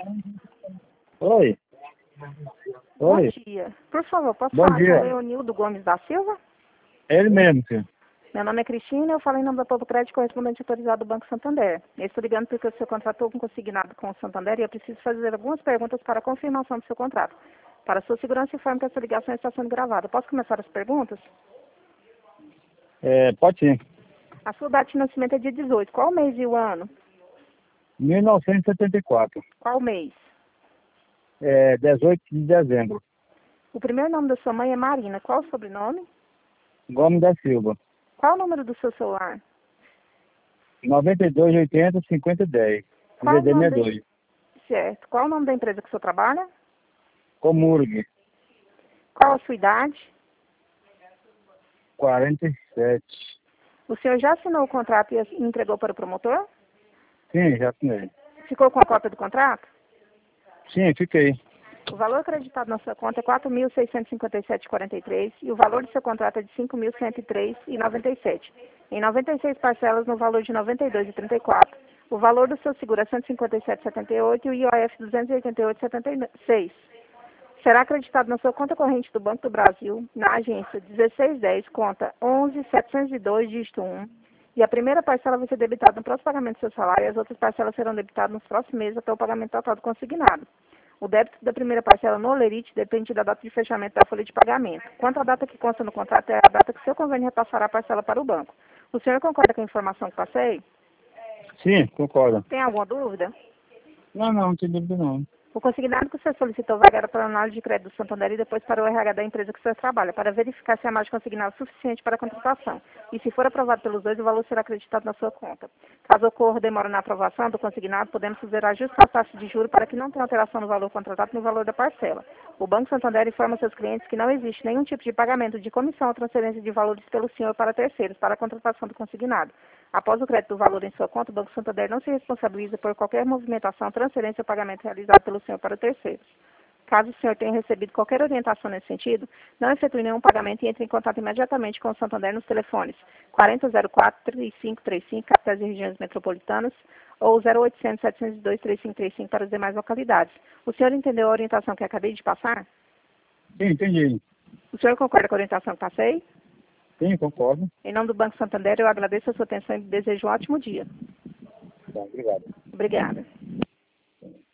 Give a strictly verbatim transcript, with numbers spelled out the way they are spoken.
Oi. Bom Oi. dia. Por favor, posso Bom falar dia. com o Leonildo Gomes da Silva? Ele mesmo, filho. Meu nome é Cristina, eu falo em nome da Povo Crédito, correspondente autorizado do Banco Santander. Eu estou ligando porque o senhor contratou com consignado com o Santander e eu preciso fazer algumas perguntas para a confirmação do seu contrato. Para sua segurança, informe que essa ligação está sendo gravada. Posso começar as perguntas? É, pode sim. A sua data de nascimento é dia dezoito. Qual o mês e o ano? mil novecentos e setenta e quatro. Qual o mês? É, dezoito de dezembro. O primeiro nome da sua mãe é Marina. Qual o sobrenome? Gomes da Silva. Qual o número do seu celular? noventa e dois, oitenta, cinquenta, dez. Qual o D D nome sessenta e da... dois. Certo. Qual o nome da empresa que o senhor trabalha? Comurg. Qual a sua idade? quarenta e sete. O senhor já assinou o contrato e entregou para o promotor? Sim, já assinei. Ficou com a cópia do contrato? Sim, fiquei. O valor acreditado na sua conta é quatro mil seiscentos e cinquenta e sete vírgula quarenta e três e o valor do seu contrato é de cinco mil cento e três vírgula noventa e sete. Em noventa e seis parcelas no valor de noventa e dois vírgula trinta e quatro. O valor do seu seguro é cento e cinquenta e sete vírgula setenta e oito e o I O F duzentos e oitenta e oito vírgula setenta e seis. Será acreditado na sua conta corrente do Banco do Brasil, na agência dezesseis dez, conta onze setecentos e dois, dígito um, e a primeira parcela vai ser debitada no próximo pagamento do seu salário e as outras parcelas serão debitadas nos próximos meses até o pagamento total do consignado. O débito da primeira parcela no Olerite depende da data de fechamento da folha de pagamento. Quanto à data que consta no contrato, é a data que seu convênio repassará a parcela para o banco. O senhor concorda com a informação que passei? Sim, concordo. Tem alguma dúvida? Não, não, não tem dúvida não. O consignado que você solicitou vai agora para a análise de crédito do Santander e depois para o R H da empresa que você trabalha, para verificar se a margem consignada é suficiente para a contratação. E se for aprovado pelos dois, o valor será acreditado na sua conta. Caso ocorra demora na aprovação do consignado, podemos fazer ajuste à taxa de juros para que não tenha alteração no valor contratado no valor da parcela. O Banco Santander informa seus clientes que não existe nenhum tipo de pagamento de comissão ou transferência de valores pelo senhor para terceiros, para a contratação do consignado. Após o crédito do valor em sua conta, o Banco Santander não se responsabiliza por qualquer movimentação, transferência ou pagamento realizado pelo senhor para terceiros. Caso o senhor tenha recebido qualquer orientação nesse sentido, não efetue nenhum pagamento e entre em contato imediatamente com o Santander nos telefones quarenta zero quatro, trinta e cinco trinta e cinco, capitais e regiões metropolitanas, ou zero oitocentos, setecentos e dois, trinta e cinco trinta e cinco para as demais localidades. O senhor entendeu a orientação que acabei de passar? Sim, entendi. O senhor concorda com a orientação que passei? Sim, concordo. Em nome do Banco Santander, eu agradeço a sua atenção e desejo um ótimo dia. Tá, obrigado. Obrigada.